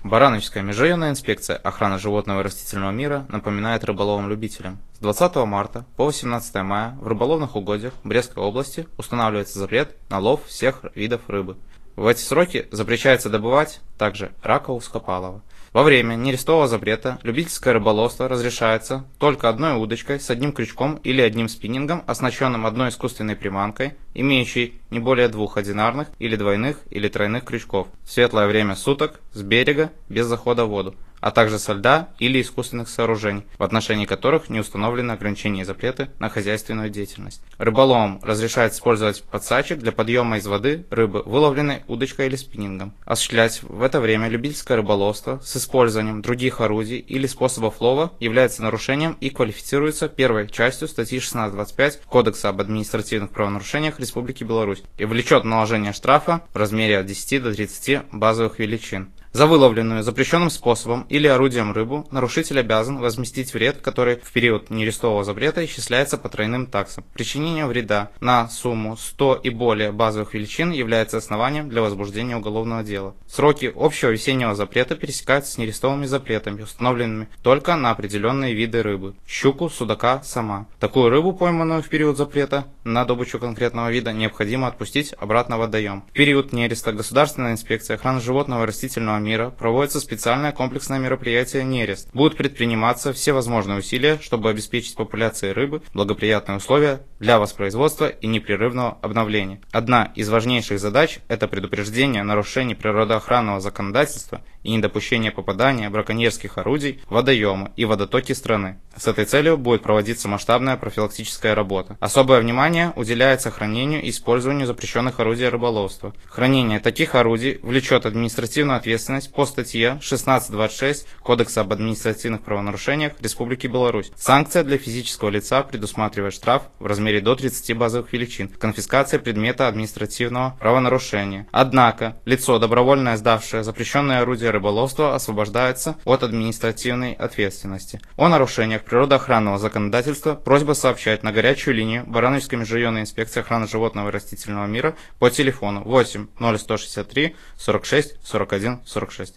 Барановичская межрайонная инспекция охраны животного и растительного мира напоминает рыболовам-любителям. С 20 марта по 18 мая в рыболовных угодьях Брестской области устанавливается запрет на лов всех видов рыбы. В эти сроки запрещается добывать также ракову скопалого. Во время нерестового запрета любительское рыболовство разрешается только одной удочкой с одним крючком или одним спиннингом, оснащенным одной искусственной приманкой, имеющей не более двух одинарных или двойных или тройных крючков, в светлое время суток, с берега, без захода в воду, а также со льда или искусственных сооружений, в отношении которых не установлены ограничения и запреты на хозяйственную деятельность. Рыболовам разрешается использовать подсачек для подъема из воды рыбы, выловленной удочкой или спиннингом. Осуществлять в это время любительское рыболовство с использованием других орудий или способов лова является нарушением и квалифицируется первой частью статьи 16.25 Кодекса об административных правонарушениях Республики Беларусь и влечет наложение штрафа в размере от 10 до 30 базовых величин. За выловленную запрещенным способом или орудием рыбу нарушитель обязан возместить вред, который в период нерестового запрета исчисляется по тройным таксам. Причинение вреда на сумму 100 и более базовых величин является основанием для возбуждения уголовного дела. Сроки общего весеннего запрета пересекаются с нерестовыми запретами, установленными только на определенные виды рыбы – щуку, судака, сама. Такую рыбу, пойманную в период запрета на добычу конкретного вида, необходимо отпустить обратно в водоем. В период нереста Государственная инспекция охраны животного и растительного мира проводится специальное комплексное мероприятие «Нерест». Будут предприниматься все возможные усилия, чтобы обеспечить популяции рыбы благоприятные условия для воспроизводства и непрерывного обновления. Одна из важнейших задач – это предупреждение нарушений природоохранного законодательства и недопущение попадания браконьерских орудий в водоемы и водотоки страны. С этой целью будет проводиться масштабная профилактическая работа. Особое внимание уделяется хранению и использованию запрещенных орудий рыболовства. Хранение таких орудий влечет административную ответственность по статье 16.26 Кодекса об административных правонарушениях Республики Беларусь. Санкция для физического лица предусматривает штраф в размере до 30 базовых величин, конфискация предмета административного правонарушения. Однако, лицо, добровольно сдавшее запрещенное орудие рыболовства, освобождается от административной ответственности. О нарушениях природоохранного законодательства просьба сообщать на горячую линию Барановичской межрайонной инспекции охраны животного и растительного мира по телефону 8 0163 46 41 46.